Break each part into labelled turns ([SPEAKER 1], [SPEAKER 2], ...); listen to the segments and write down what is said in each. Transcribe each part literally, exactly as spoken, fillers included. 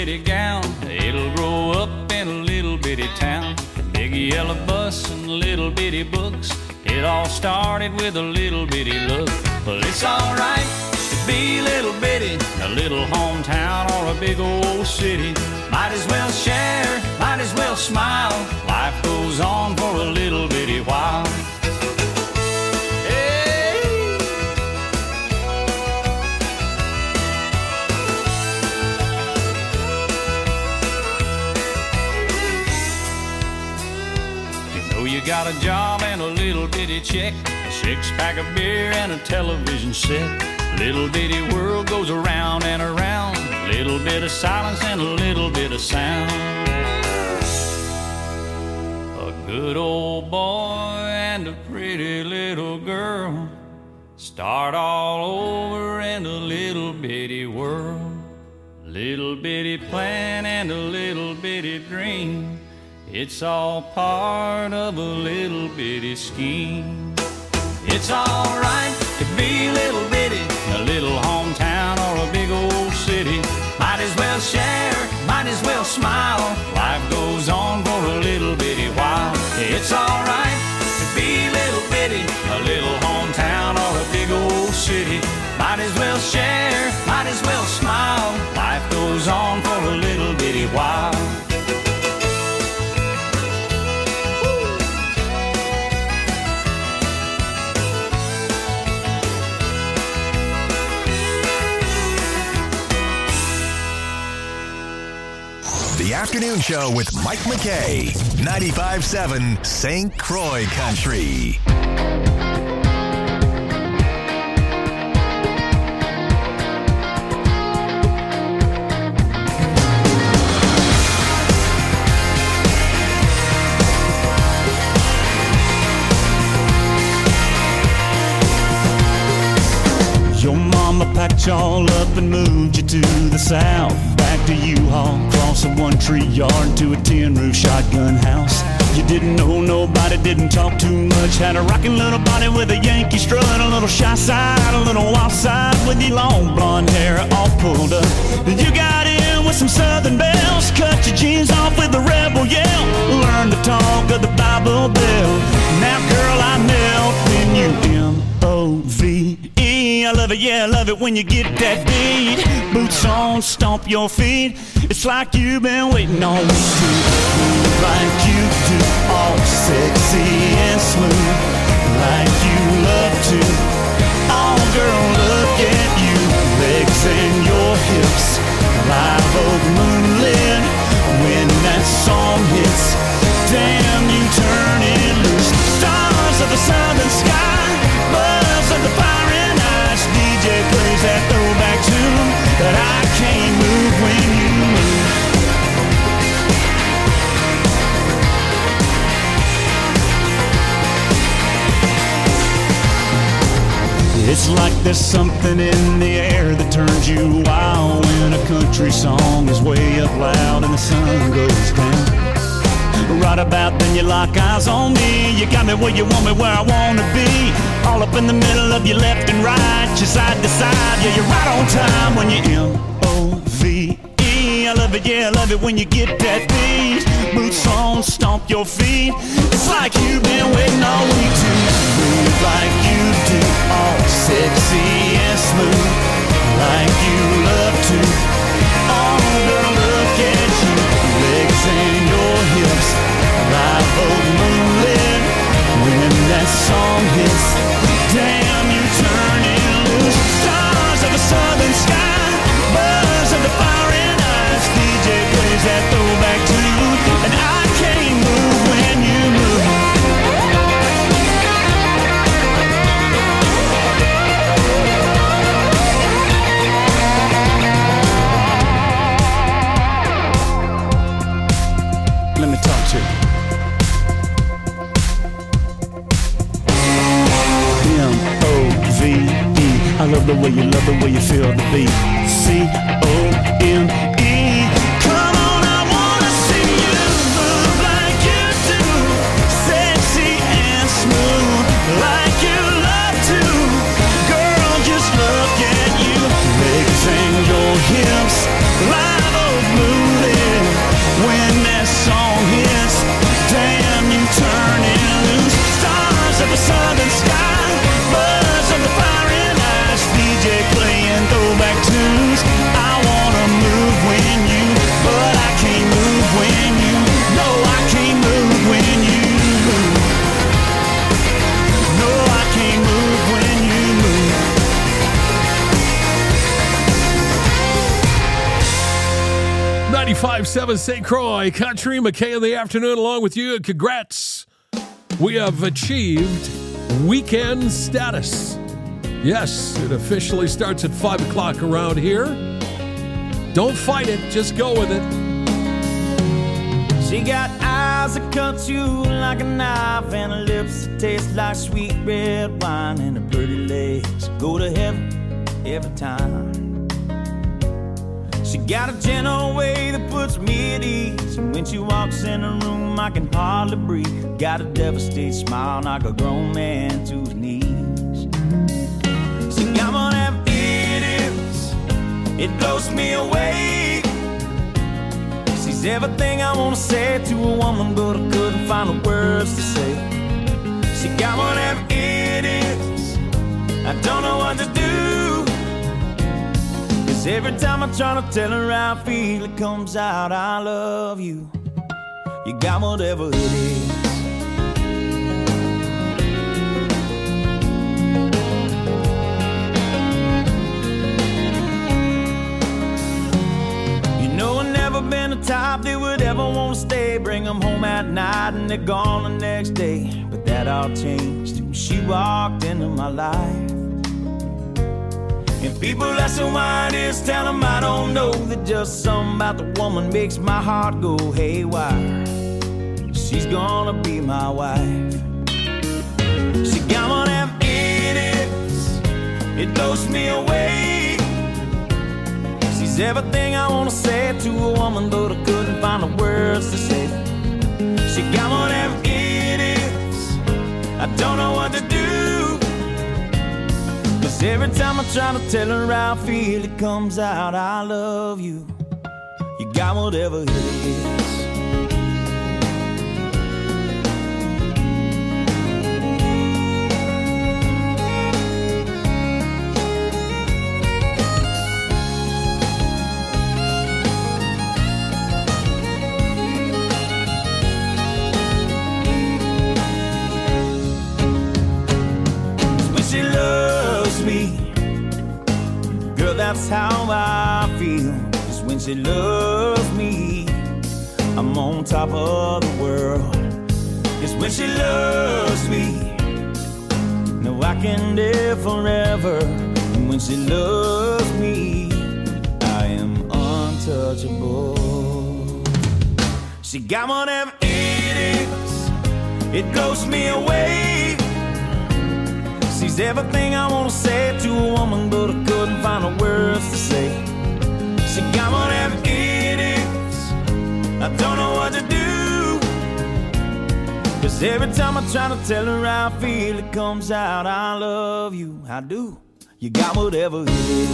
[SPEAKER 1] bitty gown. It'll grow up in a little bitty town. Big yellow bus and little bitty books. It all started with a little bitty look. Well, it's alright to be little bitty, a little hometown or a big old city. Might as well share, might as well smile. Life goes on for a little bitty while. You got a job and a little bitty check, a six-pack of beer and a television set. Little bitty world goes around and around, little bit of silence and a little bit of sound. A good old boy and a pretty little girl start all over in a little bitty world. Little bitty plan and a little bitty dream, it's all part of a little bitty scheme. It's alright to be little bitty, a little hometown or a big old city. Might as well share, might as well smile. Life goes on for a little bitty while. It's alright to be little bitty, a little hometown or a big old city. Might as well share, might as well smile. Life goes on for a little bitty while.
[SPEAKER 2] The Afternoon Show with Mike McKay, ninety-five seven Saint Croix Country.
[SPEAKER 3] Your mama packed y'all up and moved you to the south. Back to U-Haul, across a one-tree yard to a tin-roof shotgun house. You didn't know nobody, didn't talk too much. Had a rockin' little body with a Yankee strut, a little shy side, a little wild side, with your long blonde hair all pulled up. You got in with some southern bells, cut your jeans off with a rebel yell. Learn the talk of the Bible Belt. Now girl, I melt when you M O V E. I love it, yeah, I love it when you get that beat. Boots on, stomp your feet. It's like you've been waiting on me to move like you do, all sexy and smooth, like you love to. Oh girl, look at you, legs and your hips, live oak moonlit. When that song hits, damn, you turn it loose. Stars of the southern sky, buzz of the fire and ice. D J plays that throwback tune that I can't move when you move. It's like there's something in the air that turns you wild when a country song is way up loud and the sun goes down. Right about then you lock eyes on me. You got me where you want me, where I wanna be. All up in the middle of your left and right, your side to side. Yeah, you're right on time when you M O V E. I love it, yeah, I love it when you get that beat. Boots on, stomp your feet. It's like you've been waiting all week to move like you do, all sexy and smooth, like you love to. Oh girl, look at you, legs and your hips, live oak moonlit. When that song hits, damn, you turn it loose. Stars of a southern sky, buzz of the fire and ice. D J plays that throwback tune, and I can't move when you move. Let me talk to you. M O V E. I love the way you love the way you feel the beat. C O M E. Come on, I wanna see you move like you do, sexy and smooth, like you love to. Girl, just look at you, legs and your hips, live oak moon.
[SPEAKER 4] ninety-five point seven Saint Croix Country, McKay in the afternoon along with you. Congrats. We have achieved weekend status. Yes, it officially starts at five o'clock around here. Don't fight it, just go with it.
[SPEAKER 5] She got eyes that cut you like a knife and her lips that taste like sweet red wine and her pretty legs go to heaven every time. She got a gentle way that puts me at ease, and when she walks in the room I can hardly breathe. Got a devastated smile like a grown man to his knees. She got whatever it is, it blows me away. She's everything I want to say to a woman, but I couldn't find the words to say. She got whatever it is, I don't know what to do. Cause every time I try to tell her how I feel, it comes out, I love you. You got whatever it is. You know I've never been the type that would ever want to stay, bring them home at night and they're gone the next day. But that all changed when she walked into my life. And people ask her why it is, tell them I don't know. That just something about the woman makes my heart go haywire. She's gonna be my wife. She got whatever it is, it blows me away. She's everything I wanna say to a woman, but I couldn't find the words to say. She got whatever it is, I don't know what to do. Cause every time I try to tell her how I feel, it comes out, I love you. You got whatever it is. That's how I feel. Cause when she loves me, I'm on top of the world. Cause when she loves me, no, I can live forever. And when she loves me, I am untouchable. She got whatever it is, it blows me away. She's everything I want to say to a woman, but I couldn't find the words to say. She got whatever it is, I don't know what to do. Cause every time I try to tell her how I feel, it comes out, I love you, I do. You got whatever it is.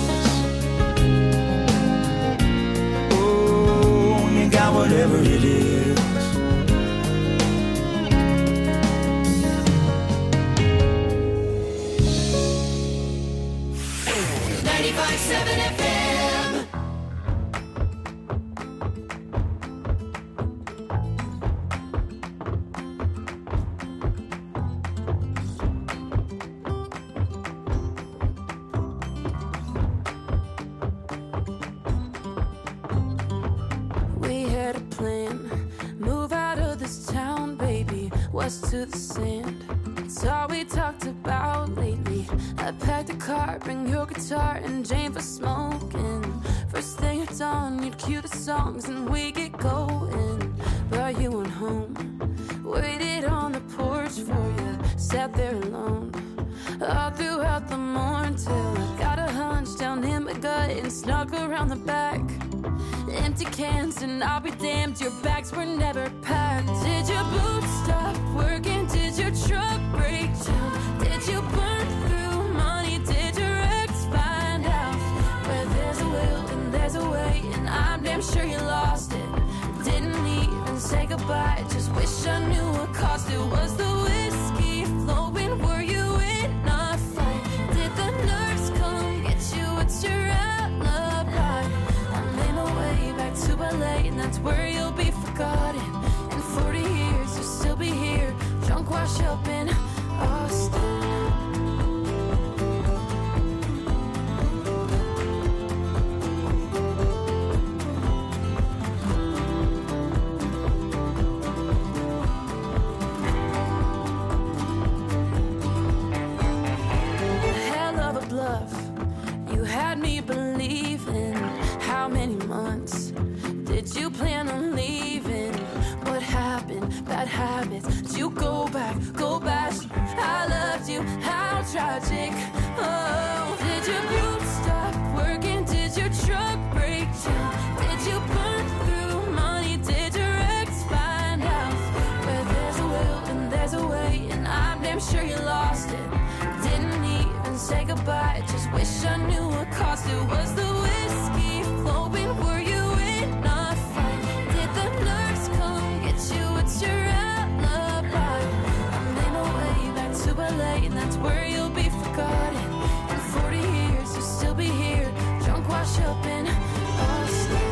[SPEAKER 5] Oh, you got whatever it is.
[SPEAKER 6] ninety-five point seven F M.
[SPEAKER 7] We had a plan, move out of this town, baby, west to the sand. It's all we talked about lately. I packed a car, bring your guitar and Jane for smoking. First thing at dawn, you'd cue the songs and we get going. Brought you on home, waited on the porch for you, sat there alone all throughout the morning till I got a hunch down in my gut and snuck around the back. Empty cans and I'll be damned, your bags were never packed. Did your boots stop working? Did your truck break down? Did you burn through money? Did your ex find out? Where there's a will and there's a way, and I'm damn sure you lost it. Didn't even say goodbye, just wish I knew what cost it. Was the whiskey flowing? Were you in a fight? Did the nurse come get you? What's your alibi? I'm in my way back to L A, and that's where you'll be forgotten. In forty years you'll still be here, drunk, wash up in Austin. sick? Oh, did your boots stop working? Did your truck break down? Did you burn through money? Did your ex find out? Where there's a will and there's a way, and I'm damn sure you lost it. Didn't even say goodbye, just wish I knew what cost it. Was the whiskey flowing? Were you in a fight? Did the nurse come get you? It's your alibi. I made my way back to L A, and that's where you'll be forgotten. In forty years, you'll still be here, drunk, washed up in a state.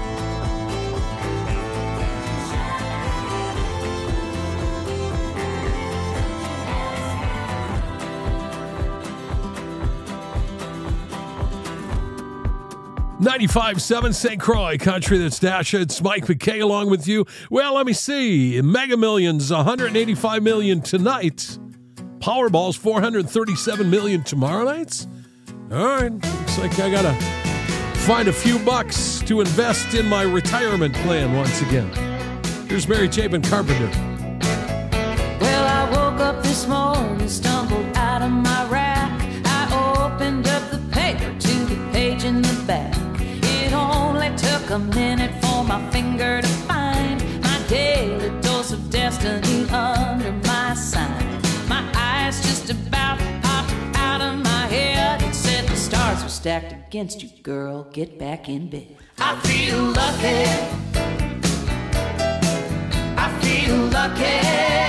[SPEAKER 4] ninety-five point seven Saint Croix Country. That's Dasha. It's Mike McKay along with you. Well, let me see. Mega Millions, one hundred eighty-five million dollars tonight. Powerball's four hundred thirty-seven million dollars tomorrow night. All right. Looks like I got to find a few bucks to invest in my retirement plan once again. Here's Mary Chapin Carpenter.
[SPEAKER 8] Well, I woke up this morning, stumbled out of my rack. I opened up the paper to the page in the back. It only took a minute for my finger to find my daily dose of destiny under my sign. My eyes just about popped out of my head. It said the stars were stacked against you, girl. Get back in bed. I feel lucky. I feel lucky,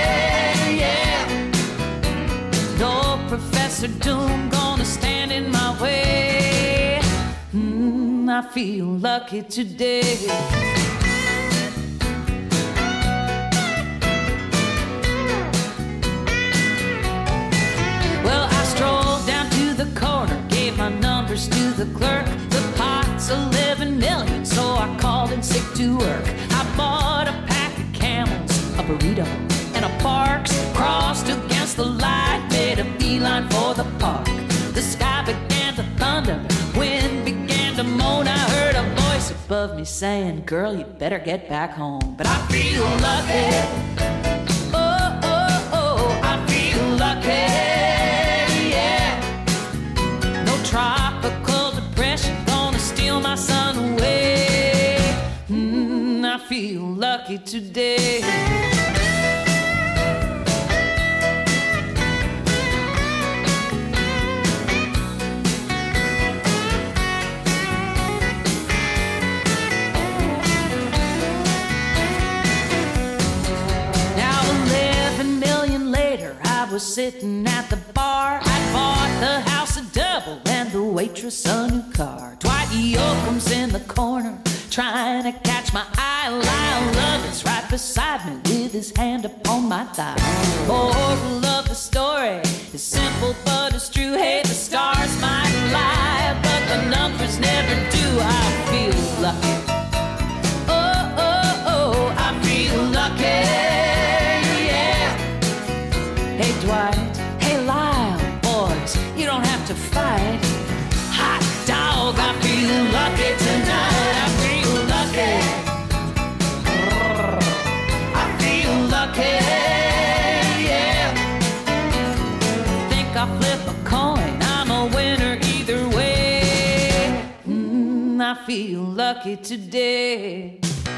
[SPEAKER 8] yeah. No Professor Doom gonna stand in my way. Mm, I feel lucky today. Well, I strolled down to the corner, gave my numbers to the clerk. The pot's eleven million, so I called in sick to work. I bought a pack of Camels, a burrito, and a Parks. Crossed against the light, made a beeline for the park. The sky began to thunder, wind began to moan. I heard a voice above me saying, girl, you better get back home. But I feel lucky. Oh, oh, oh, I feel lucky. Tropical depression gonna steal my sun away. Mm, I feel lucky today. Now eleven million later, I was sitting at the bar. I bought the house a double and the waitress a new car. Dwight Yoakam's in the corner trying to catch my eye. Lyle Lovett's right beside me with his hand upon my thigh. Moral of the story is simple but it's true. Hey, the stars might lie, but the numbers never do. I feel lucky. Oh, oh, oh, I feel lucky. Yeah. Hey, Dwight. Hey, Lyle. Boys, you don't have to fight. Hot dog, I feel lucky tonight. I feel lucky. I feel lucky, yeah. Think I'll flip a coin, I'm a winner either way. Mm, I feel lucky today.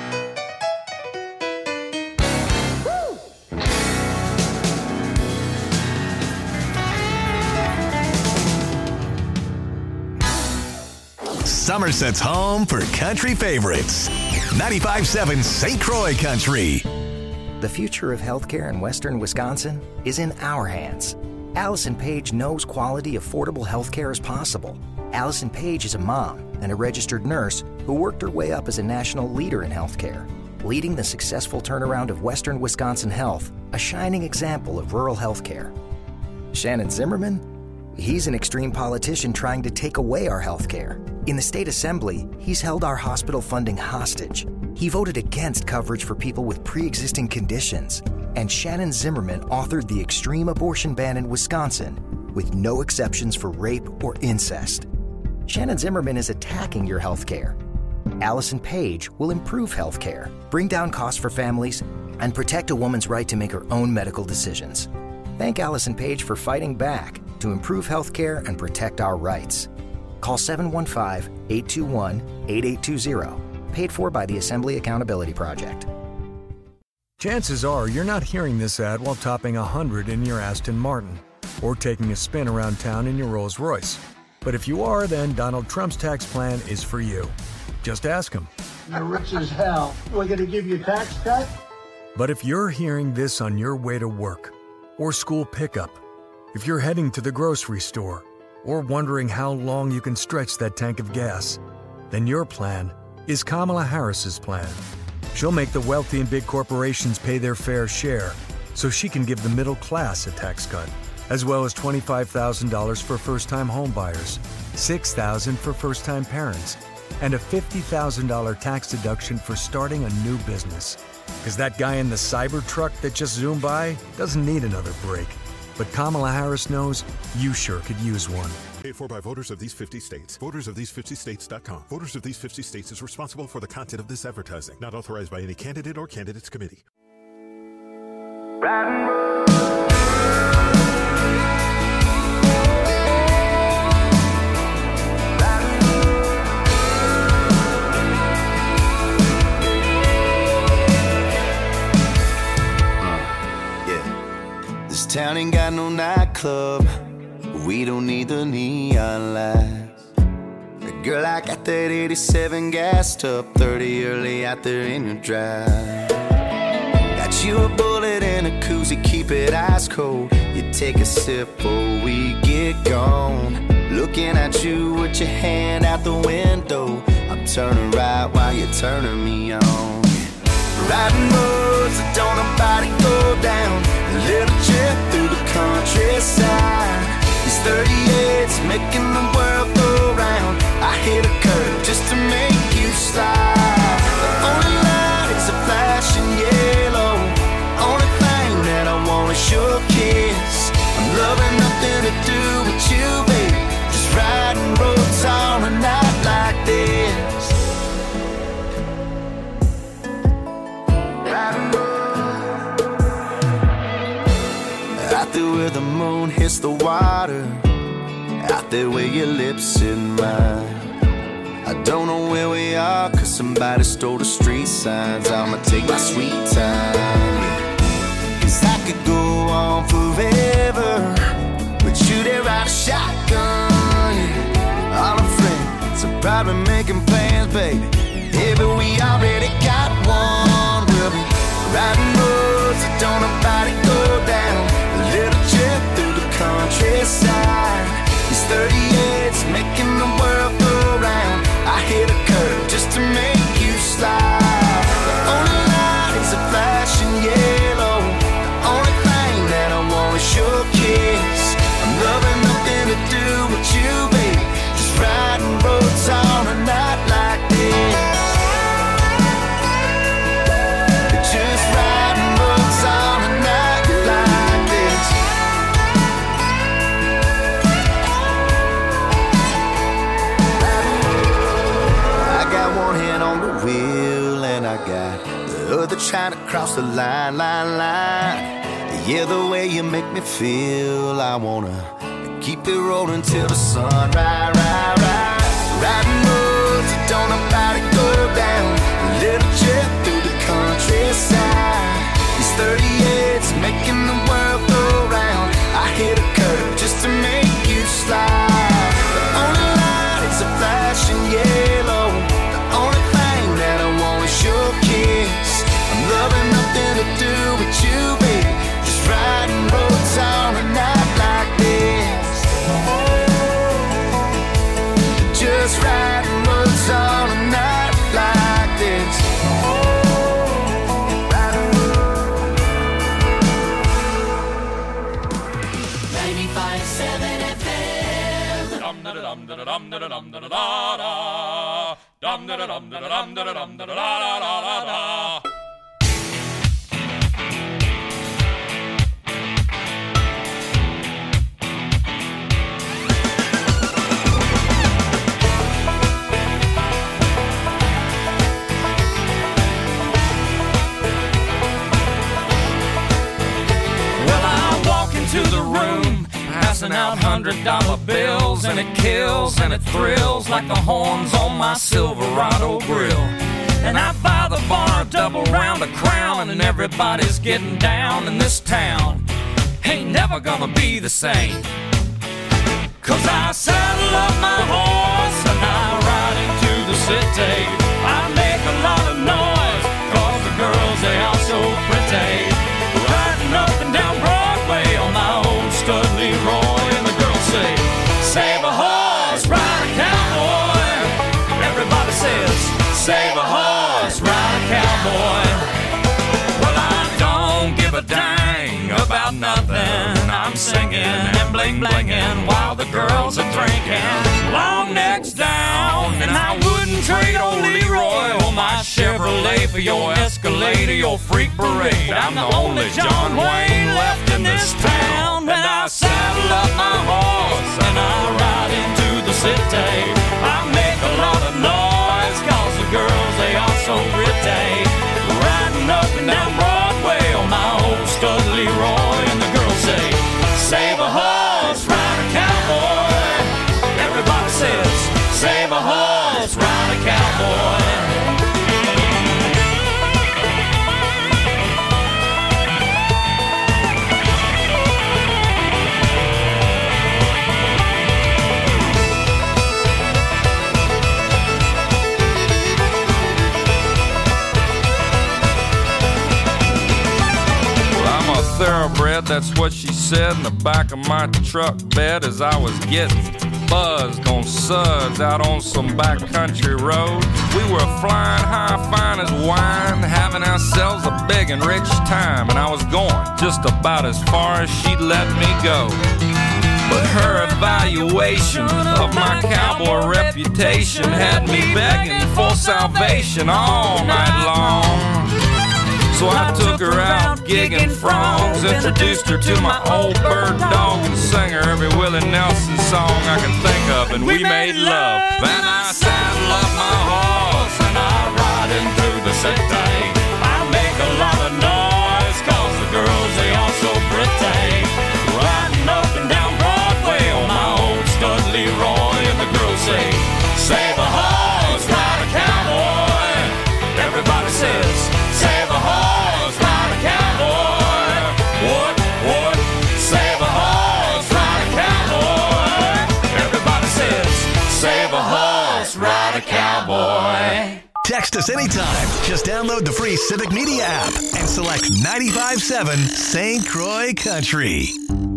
[SPEAKER 2] Somerset's home for country favorites. ninety-five point seven Saint Croix Country.
[SPEAKER 9] The future of healthcare in western Wisconsin is in our hands. Allison Page knows quality, affordable healthcare is possible. Allison Page is a mom and a registered nurse who worked her way up as a national leader in healthcare, leading the successful turnaround of western Wisconsin health, a shining example of rural healthcare. Shannon Zimmerman? He's an extreme politician trying to take away our healthcare. In the state assembly, he's held our hospital funding hostage. He voted against coverage for people with pre-existing conditions. And Shannon Zimmerman authored the extreme abortion ban in Wisconsin with no exceptions for rape or incest. Shannon Zimmerman is attacking your healthcare. Allison Page will improve healthcare, bring down costs for families, and protect a woman's right to make her own medical decisions. Thank Allison Page for fighting back to improve healthcare and protect our rights. Call seven one five, eight two one, eight eight two zero. Paid for by the Assembly Accountability Project.
[SPEAKER 10] Chances are you're not hearing this ad while topping one hundred in your Aston Martin or taking a spin around town in your Rolls Royce. But if you are, then Donald Trump's tax plan is for you. Just ask him.
[SPEAKER 11] You're rich as hell. We're going to give you a tax cut?
[SPEAKER 10] But if you're hearing this on your way to work or school pickup, if you're heading to the grocery store or wondering how long you can stretch that tank of gas, then your plan is Kamala Harris's plan. She'll make the wealthy and big corporations pay their fair share so she can give the middle class a tax cut, as well as twenty-five thousand dollars for first-time homebuyers, six thousand dollars for first-time parents, and a fifty thousand dollars tax deduction for starting a new business. Because that guy in the Cybertruck that just zoomed by doesn't need another break. But Kamala Harris knows you sure could use one.
[SPEAKER 12] Paid for by voters of these fifty states. Voters of these fifty states dot com. Voters of these fifty states is responsible for the content of this advertising. Not authorized by any candidate or candidates committee.
[SPEAKER 5] This town ain't got no nightclub. We don't need the neon lights. Girl, I got that eighty-seven gassed up, thirty early out there in your drive. Got you a bullet and a koozie, keep it ice cold. You take a sip or we get gone. Looking at you with your hand out the window. I'm turning right while you're turning me on. Riding roads that don't nobody go down. A little trip through the countryside. These thirty-eights making the world go round. I hit a curve just to make you slide. The only light is a flashing yellow. Only thing that I want is your kiss. I'm loving nothing to do with you, baby. Just riding roads on a night like this. Riding roads out there where the moon hits the water. Out there where your lips in mine. I don't know where we are, cause somebody stole the street signs. I'ma take my sweet time, yeah. Cause I could go on forever with you there ride a shotgun, yeah. All our friends are probably making plans, baby. Yeah, but we already got one. We'll be riding roads that don't nobody go down. A little trip through the countryside. These thirty-eights making the world go round. I hit a curve just to make you slide. The only light is a flashing yellow. The only thing that I want is your kiss. I'm loving nothing to do with you, baby. Just riding roads on a night like this. Just riding roads on a night like this. One hand on the wheel and I got the other trying to cross the line, line, line. Yeah, the way you make me feel, I wanna keep it rolling till the sun rise, rise, rise. Riding roads that don't nobody go down. A little trip through the countryside. These thirty-eights making the world go round. I hit a curve just to make you slide. The only light is a flashing yellow. Your kiss. I'm loving nothing to do with you, baby. Just riding roads on a night like this. Just riding roads on a night like this.
[SPEAKER 6] ninety-five point seven F M.
[SPEAKER 1] Dum da dum da dum da dum da da da. Dum da dum da dum da dum da da da da da. Well, I walk into the room, passing out hundreds hundred dollar bills, and it kills and it thrills like the horns on my Silverado grill. And I buy the bar a double round of Crown, and everybody's getting down in this town. Ain't never gonna be the same. Cause I saddle up my horse and I ride into the city. I make a lot of noise, cause the girls, they are so pretty. Riding up and down Broadway on my old stud Leroy, and the girls say, save a horse, ride a cowboy. Everybody says, save a horse, ride a cowboy. Well, I don't give a dang about nothing. I'm singing and bling blinging while the girls are drinking. Long necks down, and I wouldn't trade old Leroy or my Chevrolet for your Escalade or your freak parade. I'm the only John Wayne left in this town. And I saddle up my horse and I ride into the city. I make a lot of noise, cause the girls, they are so pretty. Riding up and down Broadway on my old stud Leroy, and the girls say, save a horse, ride a cowboy. Everybody says, save a horse, ride a cowboy. Thoroughbred, that's what she said in the back of my truck bed as I was getting buzzed on suds out on some backcountry road. We were flying high, fine as wine, having ourselves a big and rich time, and I was going just about as far as she'd let me go. But her evaluation of my cowboy reputation had me begging for salvation all night long. So I took her out gigging frogs, introduced her to my old bird dog, and sang her every Willie Nelson song I can think of, and we made love. Then I saddle up my horse and I ride into the city. I make a lot of noise, cause the girls, they are so pretty. Riding up and down Broadway on my old stud Leroy, and the girls say, save a horse, ride a cowboy. Everybody says, save a horse, ride a cowboy. What, what? Save a horse, ride a cowboy. Everybody says, save a horse, ride a cowboy.
[SPEAKER 2] Text us anytime. Just download the free Civic Media app and select ninety-five point seven Saint Croix Country.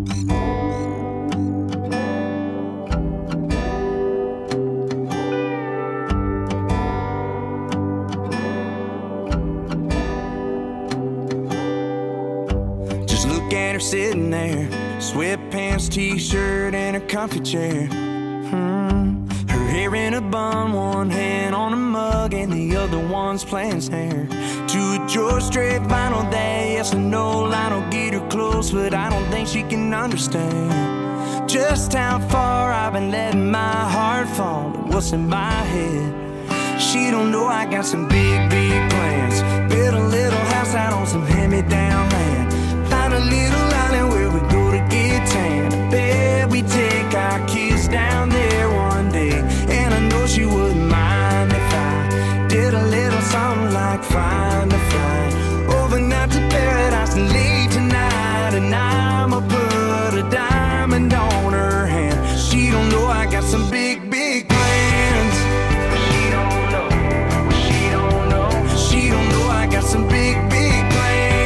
[SPEAKER 5] Sitting there, sweatpants, t-shirt, and a comfy chair. Hmm. Her hair in a bun, one hand on a mug, and the other one's playing snare. To a George Strait vinyl day, yes or no, Lionel get her close, but I don't think she can understand just how far I've been letting my heart fall and what's in my head. She don't know I got some big, big plans. Build a little house out on some hand-me-down land. Find a little island where we go to get tan. I bet we take our kids down there one day. And I know she wouldn't mind if I did a little something like find a flight overnight to paradise and late tonight. And I'ma put a diamond on her hand. She don't know I got some big, big plans. She don't know, she don't know, she don't know I got some big, big plans.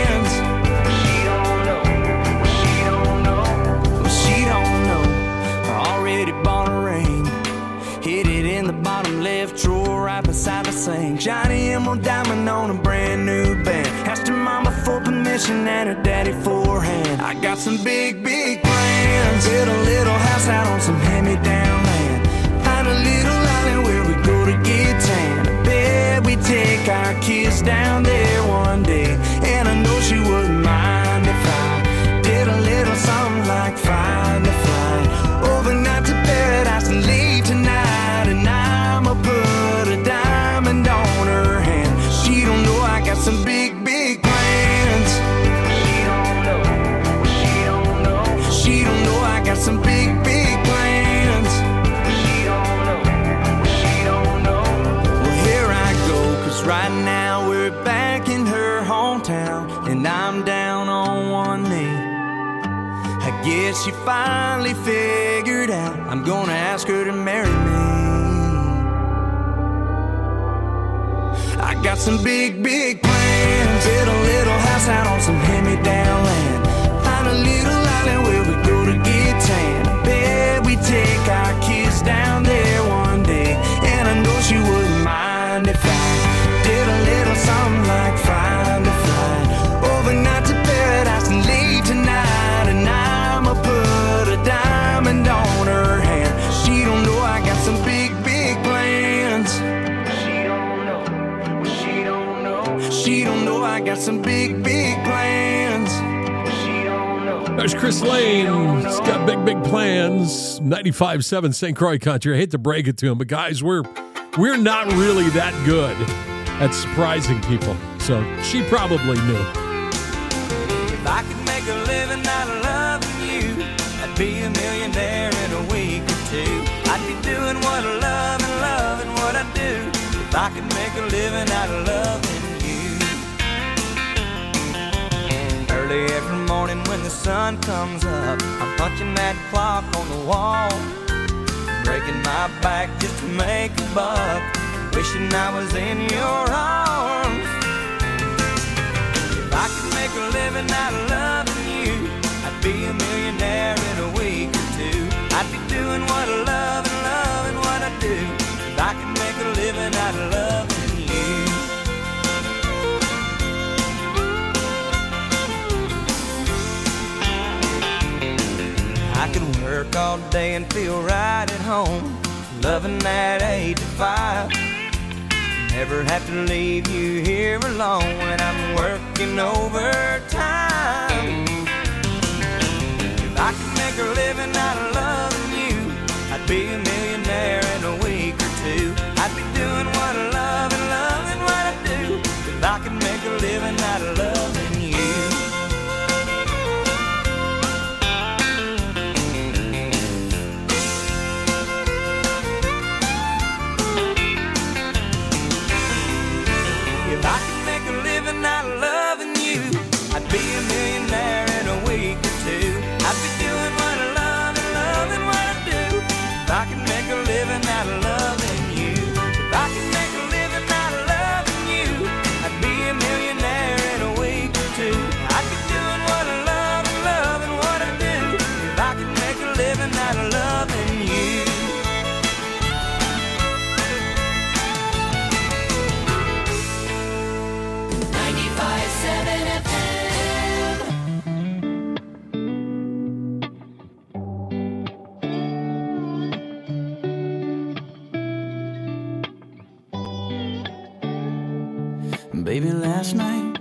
[SPEAKER 5] Left drawer right beside the sink. Johnny Emerald diamond on a brand new band. Asked her mama for permission and her daddy for a hand. I got some big, big plans. Build a little house out on some hand-me-down land. Find a little island where we go to get tan. I bet we take our kids down there one day. And I know she wouldn't mind if I did a little something like find a flight overnight to paradise and leave tonight. And I'ma put a diamond on her hand. She don't know I got some big, big plans. She don't know, she don't know, she don't know I got some big, big she finally figured out I'm gonna ask her to marry me. I got some big, big plans. Build a little house out on some hand-me-down land. Find a little island where we go to get tan. I bet we take our kids down there one day. And I know she wouldn't mind if I did a little something like find a flight overnight to paradise and leave tonight. And I'ma put a diamond on her hand. She don't know I got some big, big plans. She don't know. She don't know. She don't know I got some big, big plans. She don't know.
[SPEAKER 4] There's Chris Lane. He's got big, big plans. ninety-five point seven Saint Croix Country. I hate to break it to him, but guys, we're we're not really that good at surprising people. So she probably knew.
[SPEAKER 5] If I could make a living out of loving you, I'd be a millionaire in a week or two. I'd be doing what I love and loving what I do. If I could make a living out of loving you. Early every morning when the sun comes up, I'm punching that clock on the wall, breaking my back just to make a buck, wishing I was in your arms. If I could make a living out of loving you, I'd be a millionaire in a week or two. I'd be doing what I love and loving what I do. If I could make a living out of loving you. I could work all day and feel right at home, loving that eight to five. Never have to leave you here alone when I'm working overtime. If I could make a living out of loving you, I'd be a millionaire in a week or two. I'd be doing what I love and loving what I do. If I could make a living out of loving you. If I could make a living out of loving you, I'd be a millionaire in a week or two. I'd be doing what I love and loving what I do. If I could make a living out of loving you. If I could make a living out of loving you, I'd be a millionaire in a week or two. I'd be doing what I love and loving what I do. If I could make a living out of loving you.
[SPEAKER 6] ninety-five point seven F M.
[SPEAKER 5] Baby, last night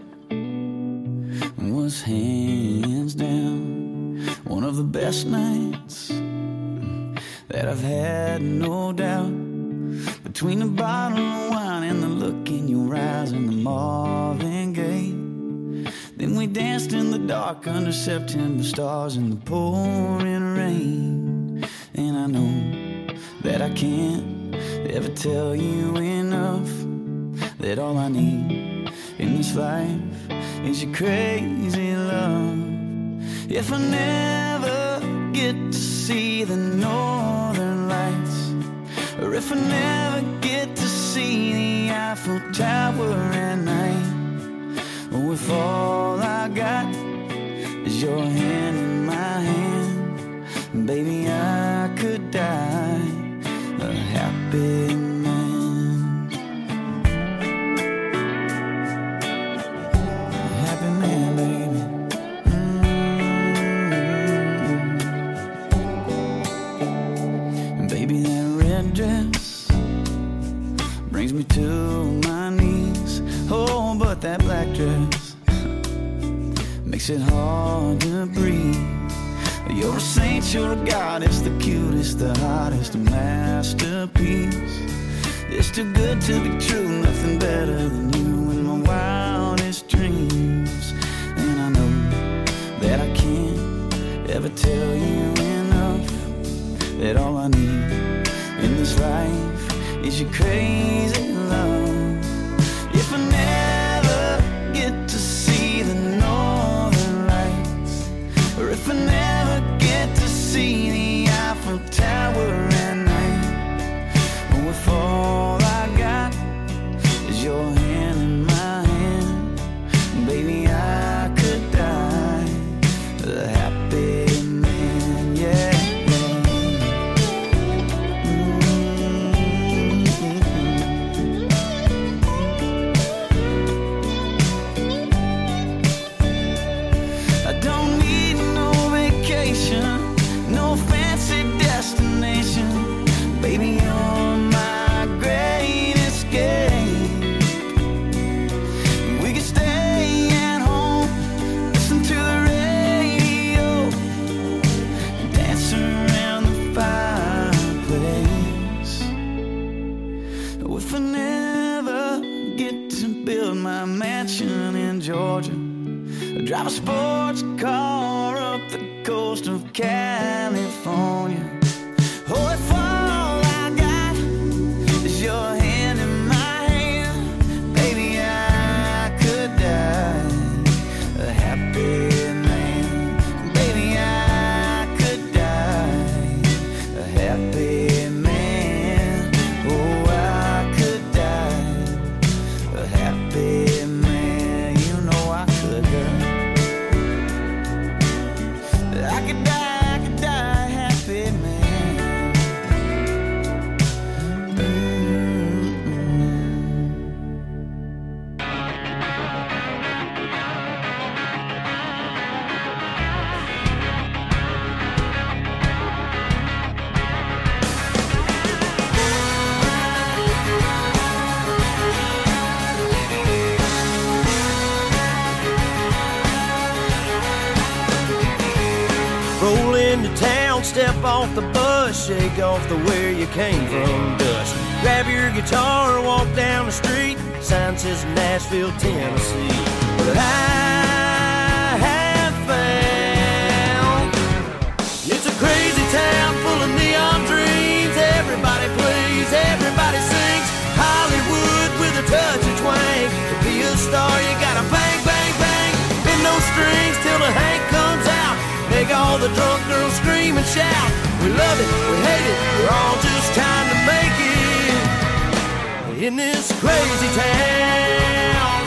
[SPEAKER 5] was hands down one of the best nights that I've had, no doubt. Between the bottle of wine and the look in your eyes and the Marvin Gaye, then we danced in the dark under September stars in the pouring rain. And I know that I can't ever tell you enough that all I need in this life is your crazy love. If I never get to see the northern lights, or if I never get to see the Eiffel Tower at night, or if all I got is your hand in my hand, baby, I could die a happy man. A happy man, baby. Mm-hmm. Baby, that red dress brings me to my knees. Oh, but that black dress makes it hard to breathe. You're a saint, you're a goddess, the cutest, the hottest, a masterpiece. It's too good to be true, nothing better than you in my wildest dreams. And I know that I can't ever tell you enough that all I need in this life is your crazy love. If I never get to see the northern lights, or if I never get Drive a sports car up the coast of California. Oh, if all I got is your hand in my hand, baby, I could die a happy man. Baby, I could die a happy man. Oh, I could die a happy man. You know I could die. I could die, I could die a happy man. Roll into town, step off the bus, shake off the where you came from dust. Grab your guitar, walk down the street, sign says Nashville, Tennessee. But I have found it's a crazy town full of neon dreams. Everybody plays, everybody sings. Hollywood with a touch of twang. To be a star, you gotta bang, bang, bang. Bend those strings till the Hank comes out. Make all the drunk girls scream and shout. We love it, we hate it, we're all just trying to make it in this crazy town.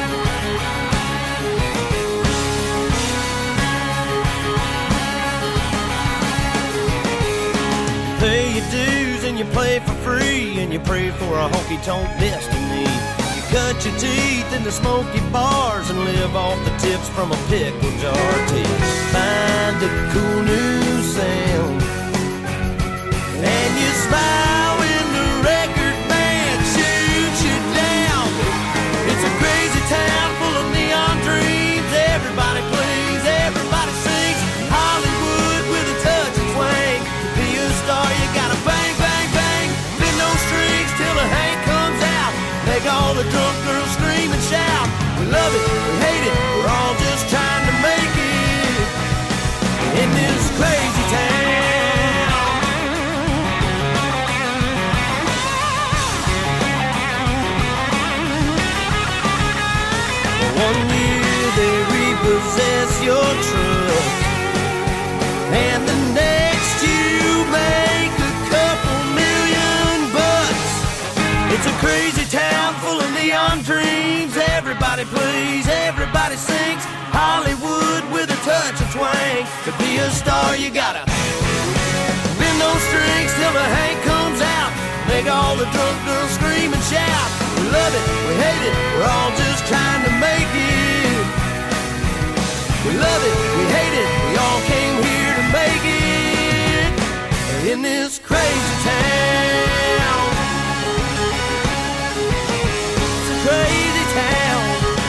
[SPEAKER 5] Pay your dues and you play for free, and you pray for a honky-tonk destiny. Cut your teeth in the smoky bars and live off the tips from a pickle jar till you find a cool new sound. And you smile when the record band shoots you down. It's a crazy town full of neon dreams. Everybody plays, everybody sings. Hollywood with a touch of twang. To be a star, you gotta bang, bang, bang. Bend those strings till the Hank comes out. Make all the drunk girls scream and shout. We love it, we hate it, we're all just trying to make it in this crazy town. One year they repossess your truck, and the next you make a couple million bucks. It's a crazy town full of neon dreams. Everybody plays, everybody sings. Hollywood with a touch of twang. To be a star, you gotta bend those strings till the Hank comes out. Make all the drunk girls scream and shout. We love it, we hate it, we're all just trying to make it. We love it, we hate it, we all came here to make it in this crazy town. Crazy town.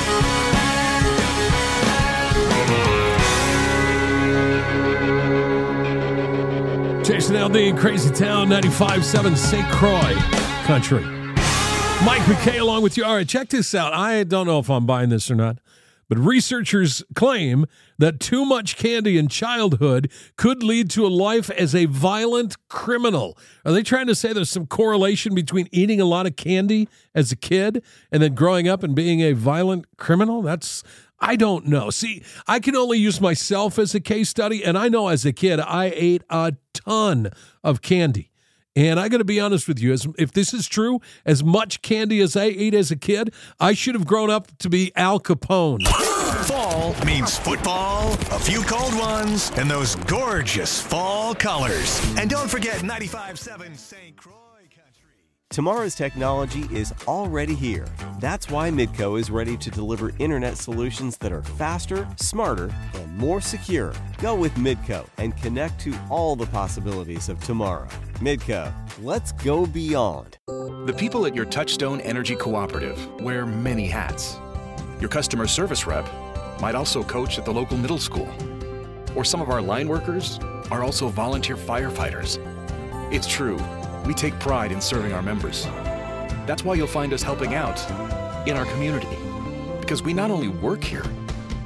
[SPEAKER 4] Jason Aldean, Crazy Town, ninety-five point seven Saint Croix Country. Mike McKay along with you. All right, check this out. I don't know if I'm buying this or not, but researchers claim that too much candy in childhood could lead to a life as a violent criminal. Are they trying to say there's some correlation between eating a lot of candy as a kid and then growing up and being a violent criminal? That's, I don't know. See, I can only use myself as a case study, and I know as a kid I ate a ton of candy. And I got to be honest with you, as if this is true, as much candy as I ate as a kid, I should have grown up to be Al Capone.
[SPEAKER 2] Fall means football, a few cold ones, and those gorgeous fall colors. And don't forget ninety-five point seven Saint Croix Country.
[SPEAKER 13] Tomorrow's technology is already here. That's why Midco is ready to deliver internet solutions that are faster, smarter, and more secure. Go with Midco and connect to all the possibilities of tomorrow. Midco, let's go beyond.
[SPEAKER 14] The people at your Touchstone Energy Cooperative wear many hats. Your customer service rep might also coach at the local middle school. Or some of our line workers are also volunteer firefighters. It's true, we take pride in serving our members. That's why you'll find us helping out in our community. Because we not only work here,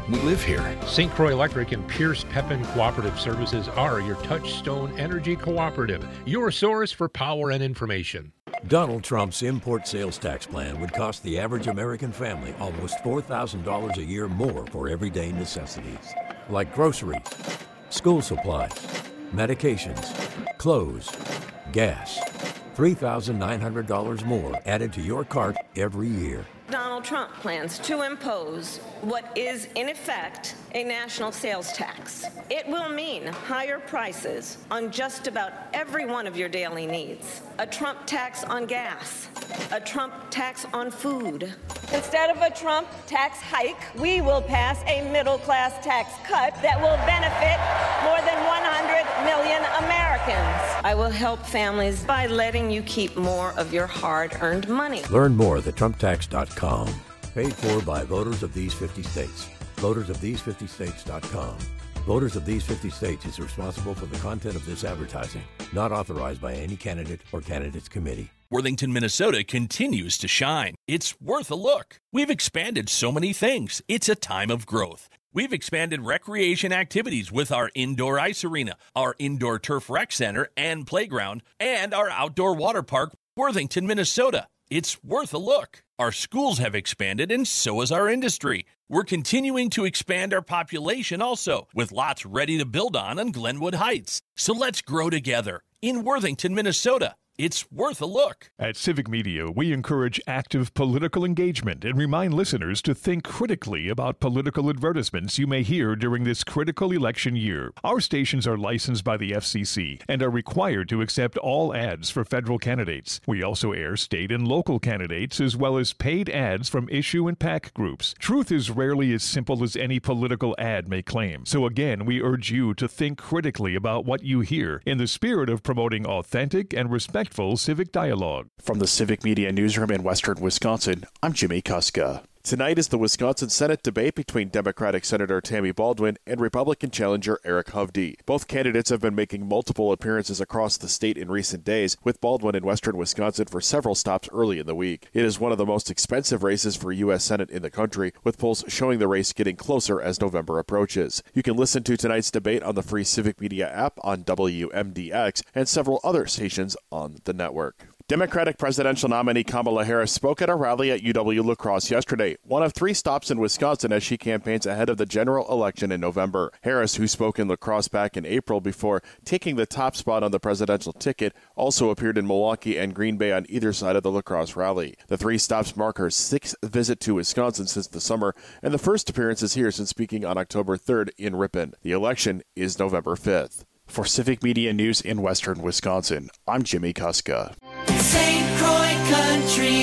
[SPEAKER 14] We live here.
[SPEAKER 15] Saint Croix Electric and Pierce Pepin Cooperative Services are your Touchstone Energy Cooperative, your source for power and information.
[SPEAKER 16] Donald Trump's import sales tax plan would cost the average American family almost four thousand dollars a year more for everyday necessities, like groceries, school supplies, medications, clothes, gas. three thousand nine hundred dollars more added to your cart every year.
[SPEAKER 17] Donald Trump plans to impose what is, in effect, a national sales tax. It will mean higher prices on just about every one of your daily needs. A Trump tax on gas, a Trump tax on food. Instead of a Trump tax hike, we will pass a middle-class tax cut that will benefit more than one hundred million Americans. I will help families by letting you keep more of your hard-earned money.
[SPEAKER 16] Learn more at the trump tax dot com. Paid for by voters of these fifty states. voters of these fifty states dot com. Voters of these fifty states is responsible for the content of this advertising. Not authorized by any candidate or candidates committee.
[SPEAKER 18] Worthington, Minnesota continues to shine. It's worth a look. We've expanded so many things. It's a time of growth. We've expanded recreation activities with our indoor ice arena, our indoor turf rec center and playground, and our outdoor water park, Worthington, Minnesota. It's worth a look. Our schools have expanded, and so has our industry. We're continuing to expand our population also, with lots ready to build on on Glenwood Heights. So let's grow together in Worthington, Minnesota. It's worth a look.
[SPEAKER 19] At Civic Media, we encourage active political engagement and remind listeners to think critically about political advertisements you may hear during this critical election year. Our stations are licensed by the F C C and are required to accept all ads for federal candidates. We also air state and local candidates as well as paid ads from issue and PAC groups. Truth is rarely as simple as any political ad may claim. So again, we urge you to think critically about what you hear in the spirit of promoting authentic and respectful civic dialogue.
[SPEAKER 20] From the Civic Media Newsroom in Western Wisconsin, I'm Jimmy Kuska. Tonight is the Wisconsin Senate debate between Democratic Senator Tammy Baldwin and Republican challenger Eric Hovde. Both candidates have been making multiple appearances across the state in recent days, with Baldwin in Western Wisconsin for several stops early in the week. It is one of the most expensive races for U S Senate in the country, with polls showing the race getting closer as November approaches. You can listen to tonight's debate on the free Civic Media app on W M D X and several other stations on the network. Democratic presidential nominee Kamala Harris spoke at a rally at U W-La Crosse yesterday, one of three stops in Wisconsin as she campaigns ahead of the general election in November. Harris, who spoke in La Crosse back in April before taking the top spot on the presidential ticket, also appeared in Milwaukee and Green Bay on either side of the La Crosse rally. The three stops mark her sixth visit to Wisconsin since the summer, and the first appearance is here since speaking on October third in Ripon. The election is November fifth. For Civic Media News in Western Wisconsin, I'm Jimmy Kuska.
[SPEAKER 6] Saint Croix Country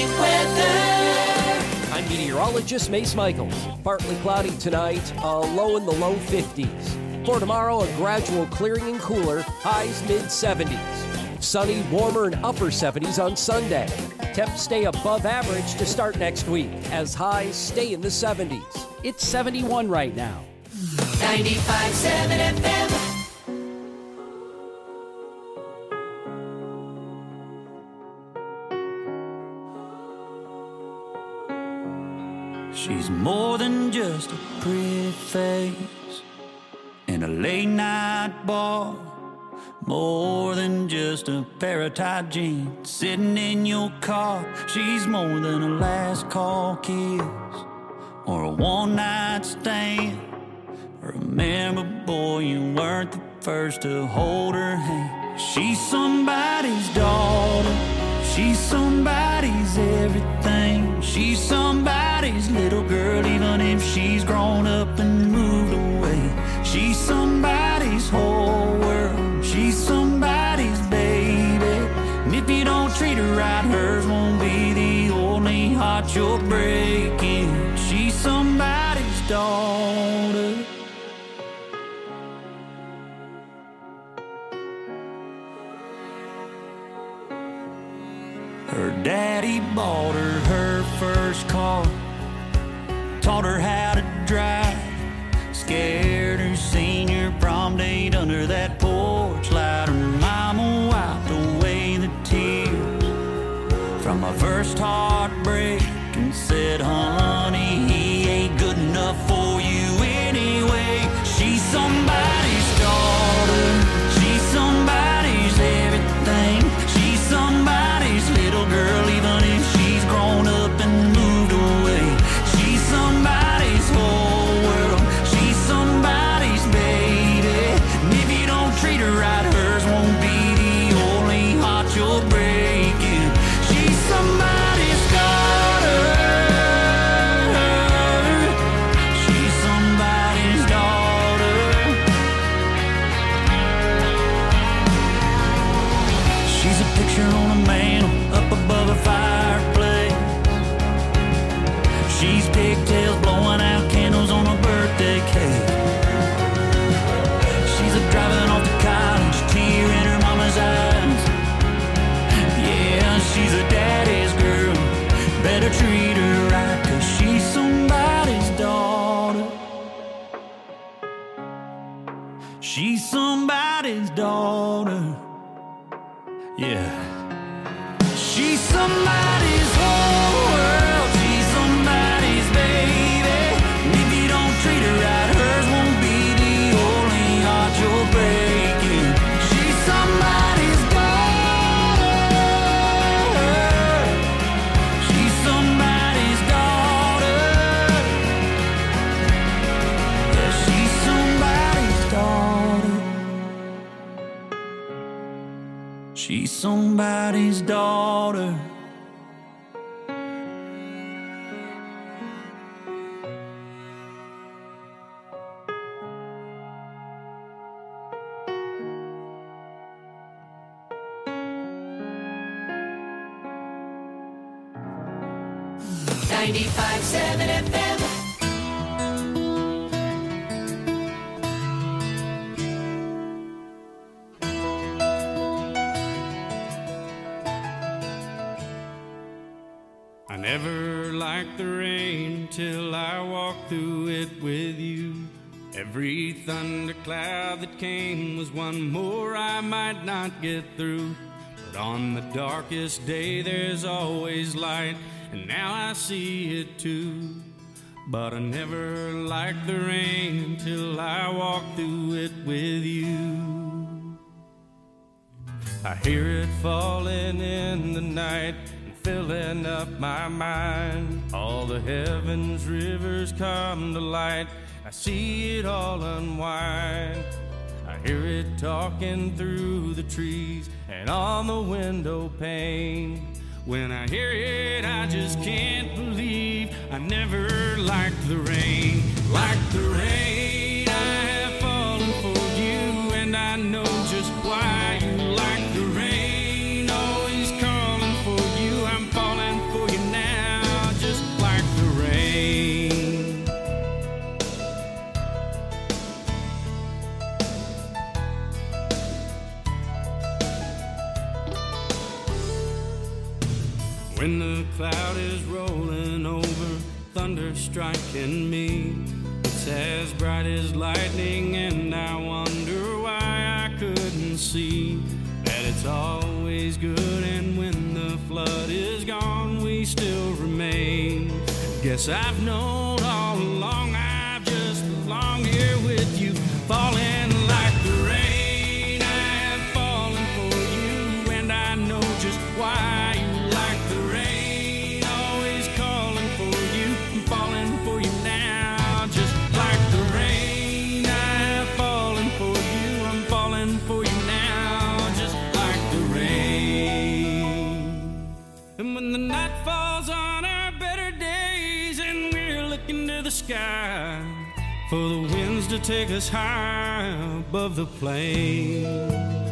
[SPEAKER 6] Weather.
[SPEAKER 21] I'm meteorologist Mace Michaels. Partly cloudy tonight, a low in the low fifties. For tomorrow, a gradual clearing and cooler, highs mid seventies. Sunny, warmer, and upper seventies on Sunday. Temps stay above average to start next week, as highs stay in the seventies. It's seventy-one right now.
[SPEAKER 6] ninety-five point seven F M.
[SPEAKER 5] She's more than just a pretty face in a late night bar, more than just a pair of tight jeans sitting in your car. She's more than a last call kiss or a one night stand. Remember, boy, you weren't the first to hold her hand. She's somebody's daughter, she's somebody's everything. She's somebody's little girl, even if she's grown up and moved away. She's somebody's whole world, she's somebody's baby. And if you don't treat her right, hers won't be the only heart you're breaking. She's somebody's daughter. Her daddy bought her her first car, taught her how to drive, scared her senior prom date under that porch light. Her mama wiped away the tears from my first heartbreak and said, honey, he ain't good enough for you She's a picture on a mantle up above a fireplace. She's pigtails blowing out candles on a birthday cake. She's a driving off to college, tear in her mama's eyes. Yeah, she's a daddy's girl, better treat her right, 'cause she's somebody's daughter. She's somebody's daughter. Yeah. She's somebody's whole world. She's somebody's baby. And if you don't treat her right, hers won't be the only heart you're breaking. She's somebody's daughter. She's somebody's daughter. Yeah, she's somebody's daughter. She's somebody's daughter.
[SPEAKER 6] ninety-five seven F M.
[SPEAKER 1] I never liked the rain till I walked through it with you. Every thundercloud that came was one more I might not get through. But on the darkest day there's always light, and now I see it too. But I never liked the rain till I walked through it with you. I hear it falling in the night, filling up my mind. All the heavens rivers come to light. I see it all unwind. I hear it talking through the trees and on the window pane. When I hear it, I just can't believe I never liked the rain. Like the rain, I have fallen for you, and I know just why you like the rain. Always calling for you, I'm falling for you now, just like the rain. When the cloud is rolling over, thunder striking me, it's as bright as lightning, and I wonder why I couldn't see that it's always good, and when the flood is gone, we still remain. Guess I've known all along, I've just belonged here with you, falling like the rain. I have fallen for you, and I know just why you like the rain. Always calling for you, I'm falling for you now, just like the rain. I have fallen for you, I'm falling for you now, just like the rain. And when the night falls on our better days and we're looking to the sky for the winds to take us high above the plains,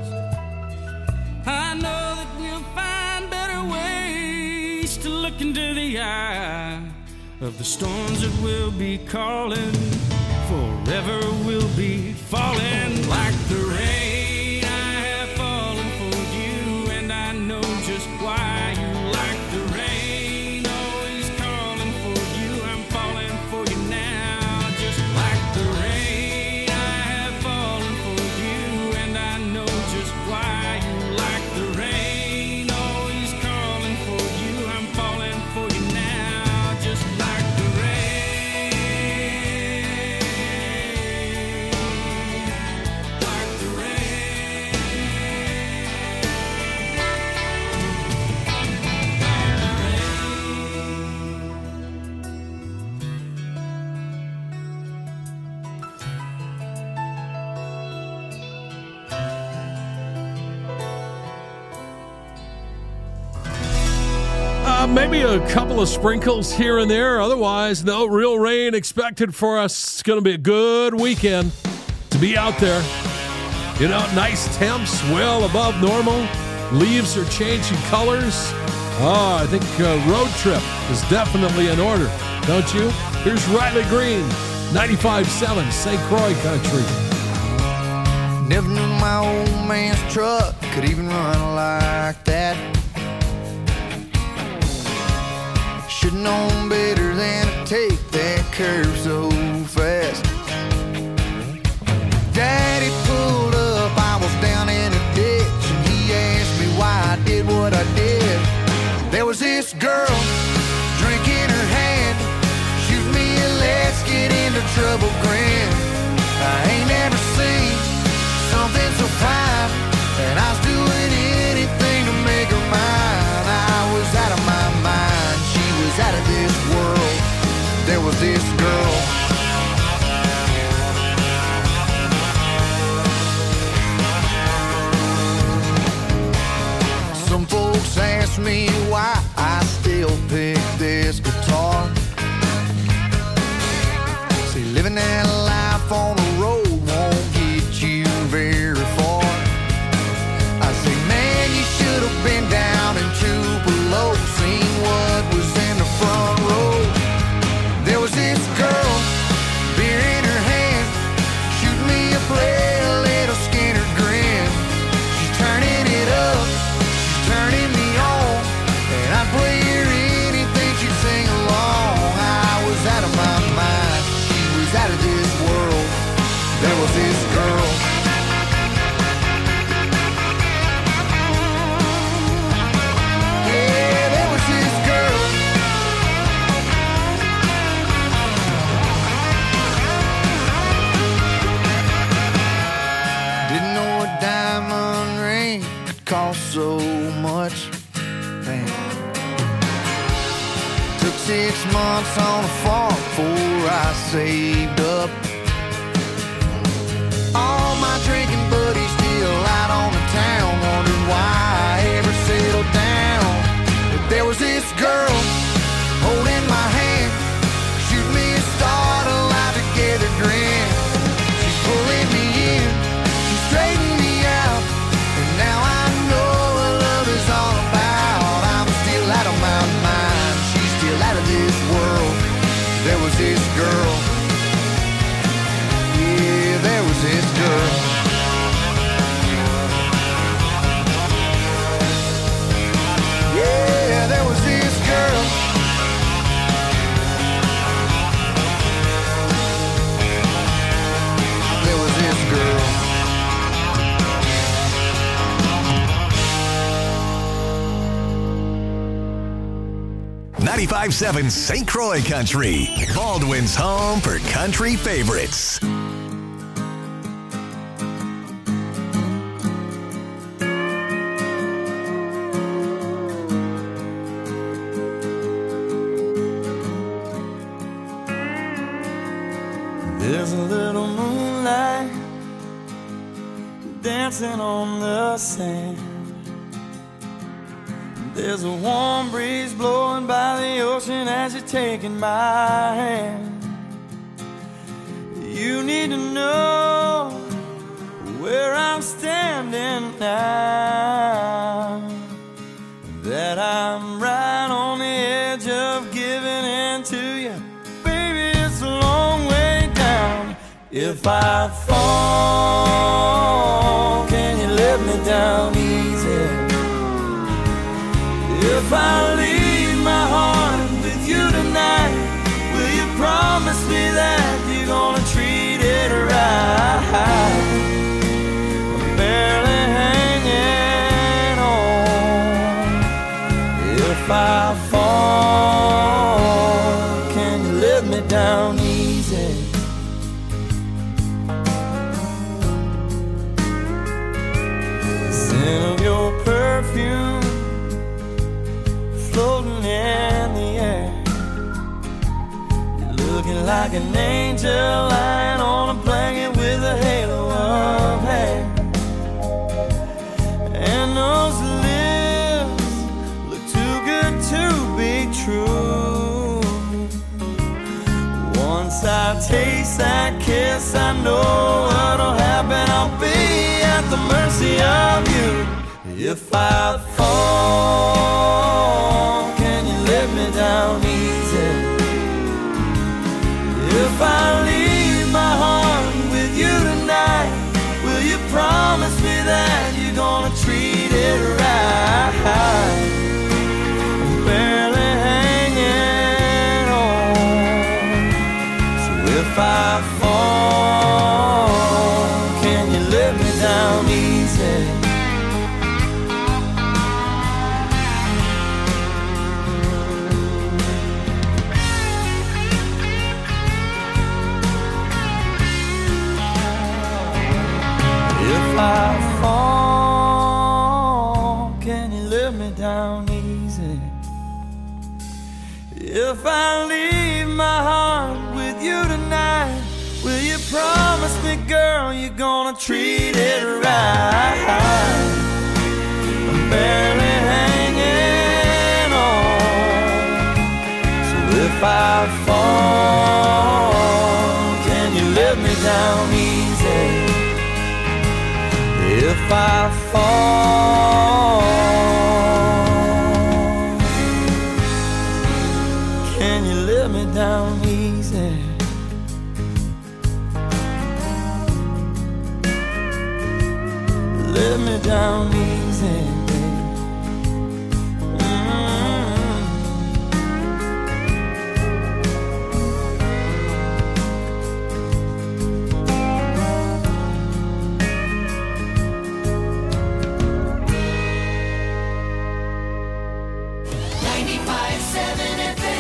[SPEAKER 1] I know that we'll find better ways to look into the eye of the storms that will be calling. Forever we'll be falling like the rain. I have fallen for you, and I know just why you like the rain. Always calling for you, I'm falling for you now, just like the rain. I have fallen for you, and I know just why you like the rain. Always calling for you, I'm falling for you now, just like the rain. Like the rain.
[SPEAKER 4] Uh, maybe a couple of sprinkles here and there. Otherwise, no real rain expected for us. It's going to be a good weekend to be out there. You know, nice temps, well above normal. Leaves are changing colors. Oh, I think uh, Road Trip is definitely in order, don't you? Here's Riley Green, ninety-five seven Saint Croix Country.
[SPEAKER 3] Never knew my old man's truck could even run like that. Should've known better than to take that curve so fast. Daddy pulled up, I was down in a ditch, and he asked me why I did what I did. There was this girl, drink in her hand, shoot me a let's get into trouble grin. I ain't never seen something so fine, and I was doing anything to make her mine. I was out of my mind, she was out of this world. There was this girl. Some folks ask me why I still pick this guitar. See, living that life on the road won't get you very far. I say, man, you should have been down in Tupelo, seen what was in the front row. There was this girl, beer in her hand, shoot me a play, a little Skinner grin. She's turning it up, she's turning me on, and I'd play her anything, she'd sing along. I was out of my mind, she was out of this world. There was this girl. Yeah, there was this girl. Didn't know a diamond ring could cost so much. Man. Took six months on a farm before I saved up. All my drinking buddies still out on the town, wondering why I ever settled down. But there was this girl holding my hand, shoot me a start, a life together grin. She's pulling me in, she's straightening me out, and now I know what love is all about. I'm still out of my mind, she's still out of this world. There was this girl. Yeah, there was this girl. Yeah, there was this girl. There was this girl.
[SPEAKER 2] ninety-five seven Saint Croix Country, Baldwin's home for country favorites.
[SPEAKER 5] There's a little moonlight dancing on the sand. There's a warm breeze blowing by the ocean as you're taking my hand. You need to know where I'm standing now, that I'm right on the edge of giving in to you. Baby, it's a long way down. If I fall, can you let me down easy? If I leave my heart with you tonight, will you promise me that you're gonna treat it right? I'm barely hanging on. If I fall, can you let me down easy? The scent of your perfume floating in the air, you're looking like an angel lying on a blanket with a halo of hair. And those lips look too good to be true. Once I taste that kiss, I know what'll happen. I'll be at the mercy of you. If I fall, can you let me down easy? If I leave my heart with you tonight, will you promise me that you're gonna treat it right? I'm barely hanging on. So if I fall, can you let me down easy? If I fall, can you let me down easy? If I leave my heart with you tonight, will you promise me, girl, you're gonna treat it right? I'm barely hanging on. So if I fall, can you let me down easy? If I fall, can you let me down easy? Let me down easy, baby.
[SPEAKER 6] ninety-five seven F M.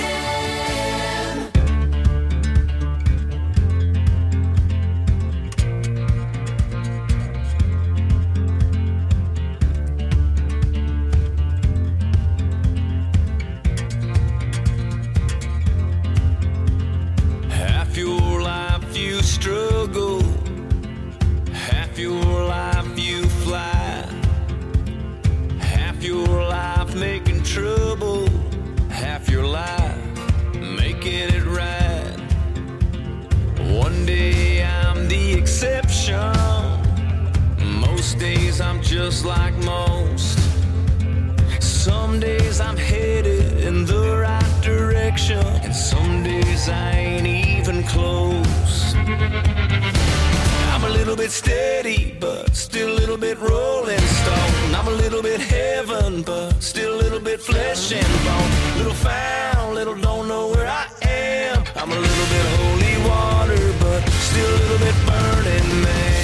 [SPEAKER 1] Half your life you struggle, half your life you fly, half your life making trouble, half your life making it right. One day I'm the exception, most days I'm just like most. Some days I'm headed in the right direction, and some days I ain't even close. I'm a little bit steady, but still a little bit rolling stone. I'm a little bit heaven, but still a little bit flesh and bone. Little found, little don't know where I am. I'm a little bit holy water, but still a little bit burning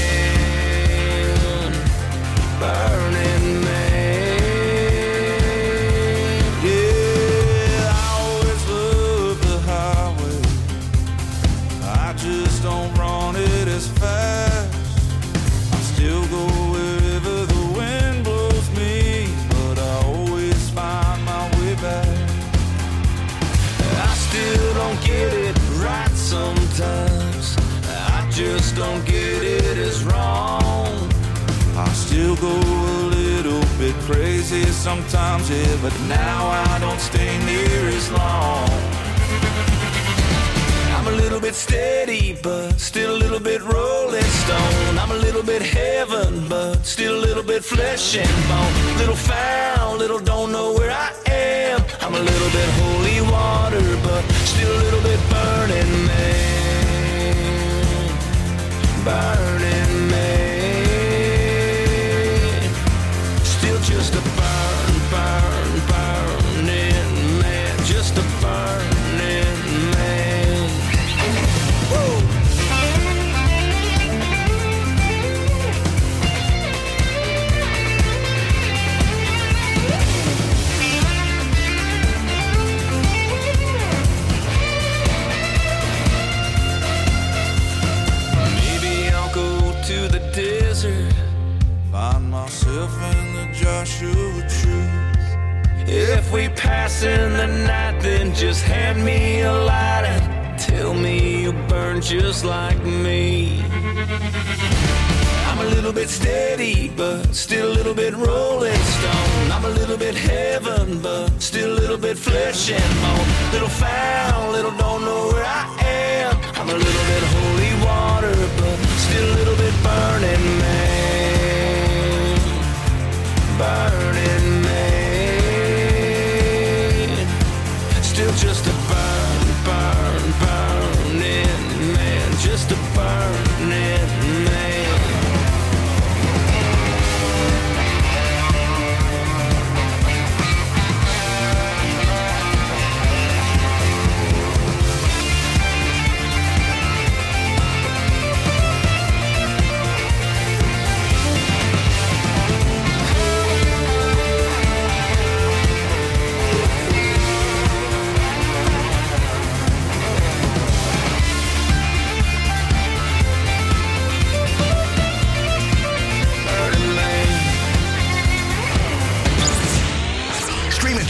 [SPEAKER 1] man. Burning man. Yeah, I always love the highway. I just don't run it as fast. I still go wherever the wind blows me, but I always find my way back. I still don't get it right sometimes. I just don't get it as wrong. I still go a little bit crazy sometimes, yeah, but now I don't stay near as long. I'm a little bit steady, but still a little bit rolling stone. I'm a little bit heaven, but still a little bit flesh and bone. Little found, little don't know where I am. I'm a little bit holy water, but still a little bit burning man. Burning man. Still just a burn, burn, burning man. Just a burning man. Woo! Maybe I'll go to the desert, find myself in the Joshua tree. If we pass in the night, then just hand me a light and tell me you burn just like me. I'm a little bit steady, but still a little bit rolling stone. I'm a little bit heaven, but still a little bit flesh and bone. Little found, little don't know where I am. I'm a little bit holy water, but still a little bit burning man. Burning.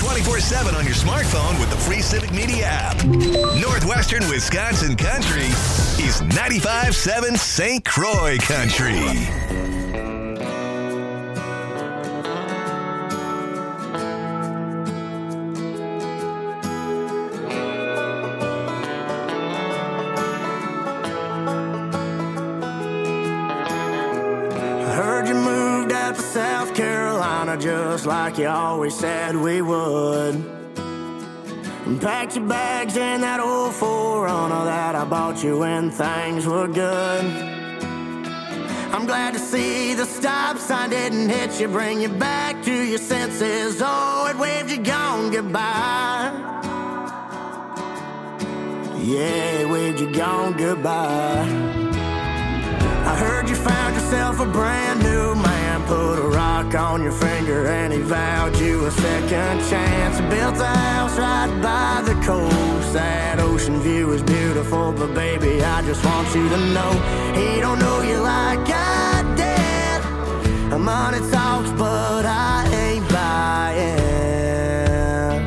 [SPEAKER 2] twenty-four seven on your smartphone with the free Civic Media app. Northwestern Wisconsin Country is ninety-five point seven Saint Croix Country.
[SPEAKER 7] South Carolina, just like you always said we would. And packed your bags in that old four runner that I bought you when things were good. I'm glad to see the stop sign didn't hit you, bring you back to your senses. Oh, it waved you gone goodbye. Yeah, it waved you gone goodbye. I heard you found yourself a brand new man, put a rock on your finger and he vowed you a second chance. Built a house right by the coast, that ocean view is beautiful, but baby, I just want you to know he don't know you like I did. Money talks, but I ain't buying.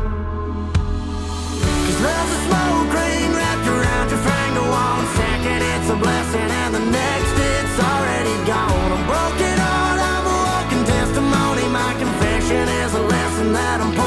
[SPEAKER 7] 'Cause love's a smoke ring wrapped around your finger. One second it's a blessing and the next it's already gone. A broken heart, I'm a walking testimony. My confession is a lesson that I'm